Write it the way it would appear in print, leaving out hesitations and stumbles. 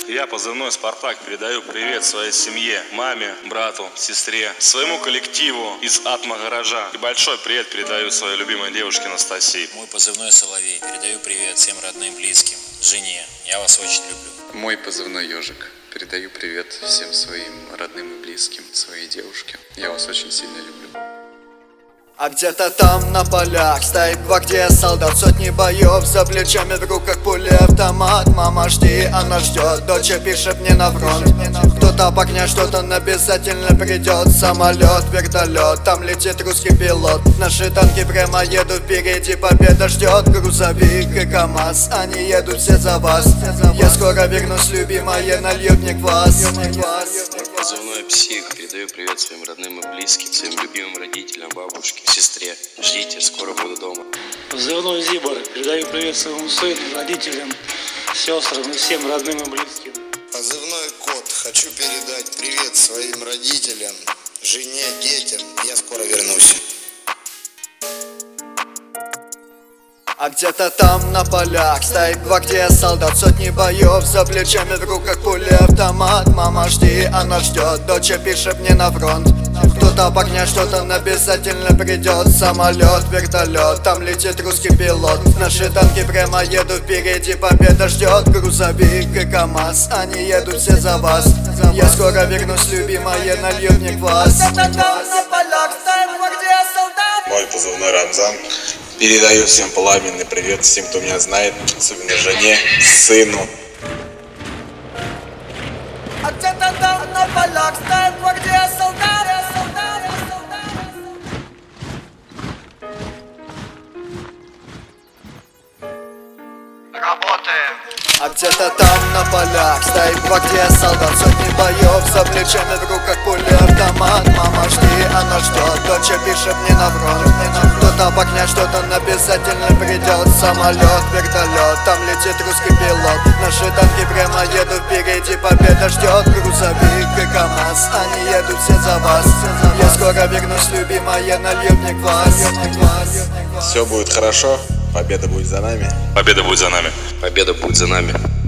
Я, позывной «Спартак», передаю привет своей семье, маме, брату, сестре, своему коллективу из Атма-гаража. И большой привет передаю своей любимой девушке Анастасии. Мой позывной «Соловей». Передаю привет всем родным, близким, жене. Я вас очень люблю. Мой позывной «Ежик». Передаю привет всем своим родным и близким, своей девушке. Я вас очень сильно люблю. А где-то там на полях стоит гвардия солдат, сотни боев, за плечами в руках пули, автомат. Мама, жди, она ждет, дочь пишет мне на фронт. Кто-то по огня, что-то обязательно придет. Самолет, вертолет, там летит русский пилот. Наши танки прямо едут впереди, победа ждет. Грузовик и КамАЗ, они едут все за вас. Я скоро вернусь, любимая, нальет мне квас. Позывной «Псих». Передаю привет своим родным и близким, своим любимым родителям, бабушке, сестре. Ждите, скоро буду дома. Позывной «Зибор». Передаю привет своему сыну, родителям, сестрам и всем родным и близким. Позывной «Кот». Хочу передать привет своим родителям, жене, детям. Я скоро вернусь. А где-то там на полях стоит гвардия солдат, сотни боев, за плечами в руках пули, автомат. Мама, жди, она ждет, дочь пишет мне на фронт. Кто-то по огня, что-то обязательно придет. Самолет, вертолет, там летит русский пилот. Наши танки прямо едут впереди, победа ждет. Грузовик и КамАЗ, они едут все за вас. Я скоро вернусь, любимая, нальет мне квас. Мой позывной «Рамзан». Передаю всем пламенный привет, всем, кто меня знает, особенно жене, сыну. А где-то там на полях стоит гвардия солдат. А где-то там на полях стоит гвардия солдат, сотни боев, за плечами в руках пули, автомат. Мама, жди, она ждет, дочь пишет мне на фронт. Кто-то по огня, что-то обязательно придет. Самолет, вертолет, там летит русский пилот. Наши танки прямо едут впереди, победа ждет. Грузовик и КамАЗ, они едут все за вас. Я скоро вернусь, любимая, нальет мне квас. Все будет хорошо, победа будет за нами. Победа будет за нами. Победа будет за нами.